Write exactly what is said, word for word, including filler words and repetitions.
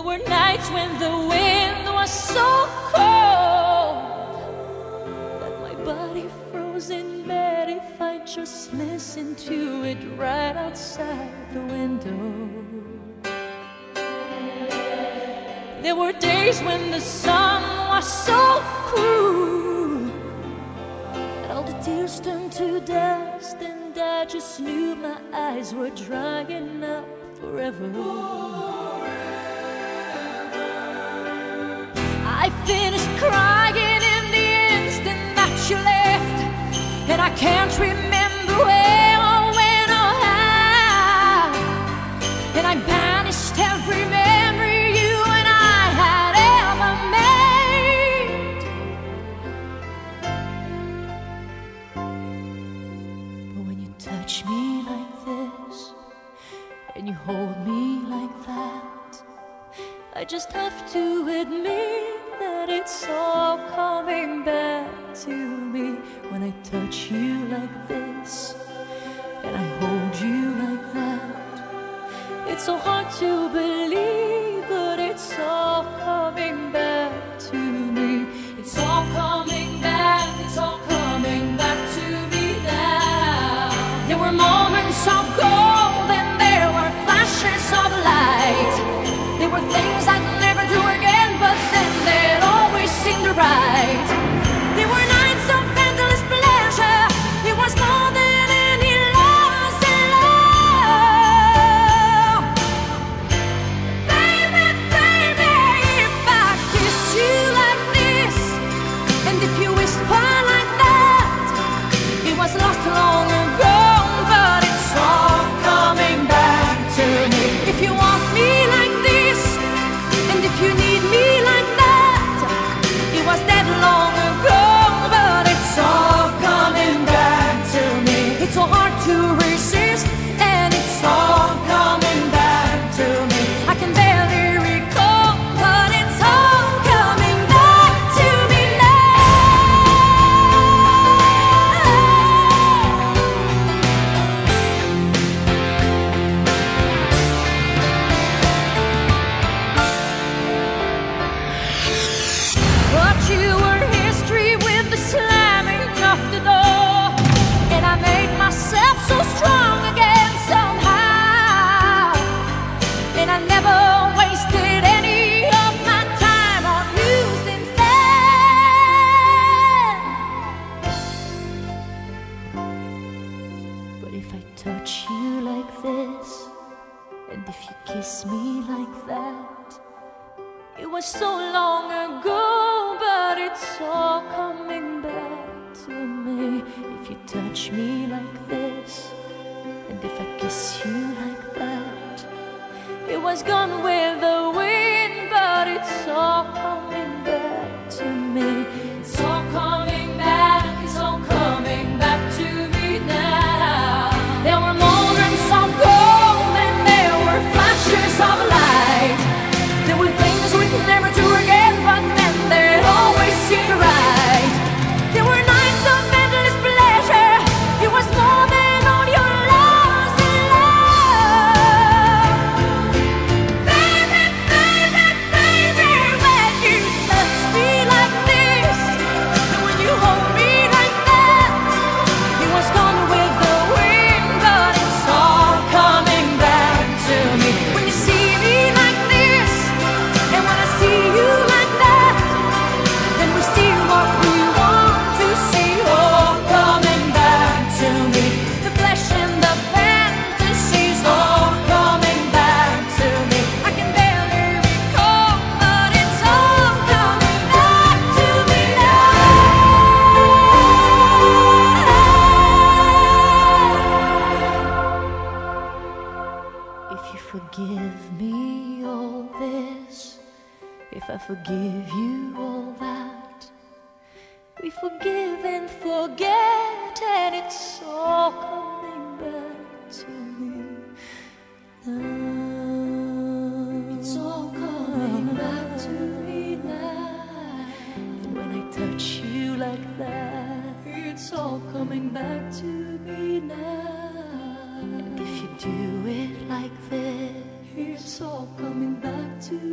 were nights when the wind was so cold that my body froze in bed if I just listened to it right outside the window. There were days when the sun was so cruel that all the tears turned to dust, and I just knew my eyes were drying up forever. I finished crying in the instant that you left, and I can't remember where or when or how, and I banished every memory you and I had ever made. But when you touch me like this and you hold me like that, I just have to admit that it's all coming back to me. When I touch you like this and I hold you like that, it's so hard to believe, but it's all coming back to me. It's all coming back, it's all coming back to me now. There were moments of gold and there were flashes of light. There were things I'd never do again, but then they'd always seem right. There were nights of endless pleasure. It was more than any loss in love. Baby, baby, if I kiss you like this, and if you whisper like that, it was lost long ago, but it's all coming back to me. If you want me like this, and if you need me like that, it was that long ago, but it's all coming back to me. It's so hard to resist, and it's all coming back to me. I can barely recall, but it's all coming back to me But you were history with the slamming of the door, and I made myself so strong again somehow, and I never wasted any of my time on you since then. But if I touch you like this, and if you kiss me like that, it was so long ago, but it's all coming back to me. If you touch me like this, and if I kiss you like that, it was gone with the wind, but it's all coming back to me. It's all coming back, it's all coming back to me now. There were moments of gold and there were flashes of light. There were things we'd never do again, but then they'd always seem right. There were nights of endless pleasure. It was more than all your loss in love. Baby, baby, baby, when you touch me like this, and when you hold me like that, it was gone with the wind, but it's all coming back to me. When you see me like this, and when I see you like that, then we see what we want to see, all coming back to me. The flesh and the fantasies, all coming back to me. I can barely recall, but it's all coming back to me now. If you forgive me all this, if I forgive you all that, we forgive and forget, and it's all coming back to me now. It's all coming back to me now. And when I touch you like that, it's all coming back to me now. And if you do it like this, it's all coming back to